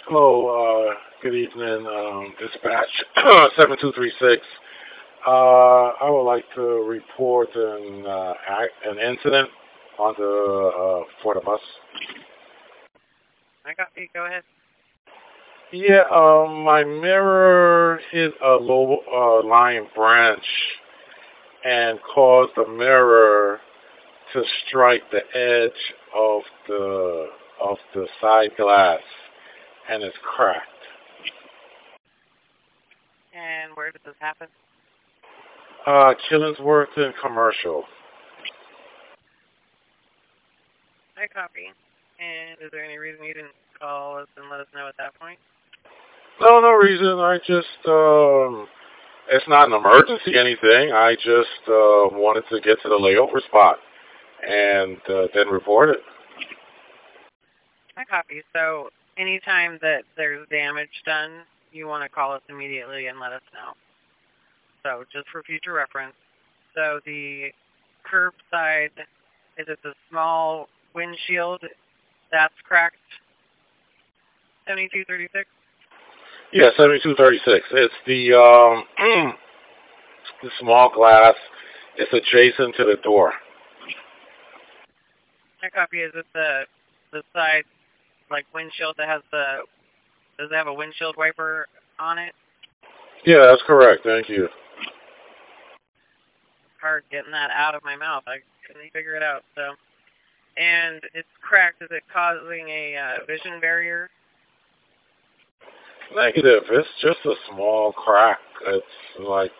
Hello, good evening, dispatch 7236. I would like to report an incident on for the bus. I got you. Go ahead. Yeah, my mirror hit a low lying branch and caused the mirror to strike the edge of the side glass, and it's cracked. And where did this happen? Killingsworth and Commercial. I copy. And is there any reason you didn't call us and let us know at that point? No, no reason. I just, it's not an emergency anything. I just wanted to get to the layover spot and then report it. I copy. So anytime that there's damage done, you want to call us immediately and let us know. So just for future reference. So the curbside, is it the small windshield that's cracked? 7236? Yeah, 7236. It's the small glass. It's adjacent to the door. I copy. Is it the side, like, windshield that has does it have a windshield wiper on it? Yeah, that's correct. Thank you. Hard getting that out of my mouth. I couldn't figure it out. So, and it's cracked. Is it causing a vision barrier? Negative. It's just a small crack. It's like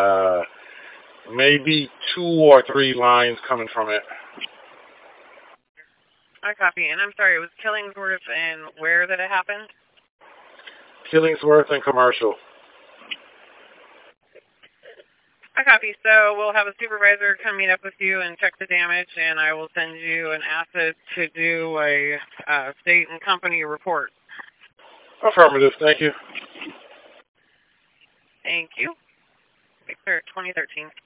maybe 2 or 3 lines coming from it. I copy. And I'm sorry, it was Killingsworth, and where did it happen? Killingsworth and Commercial. I copy. So we'll have a supervisor come meet up with you and check the damage, and I will send you an asset to do a state and company report. Affirmative. Thank you. Thank you. Victor, 2013.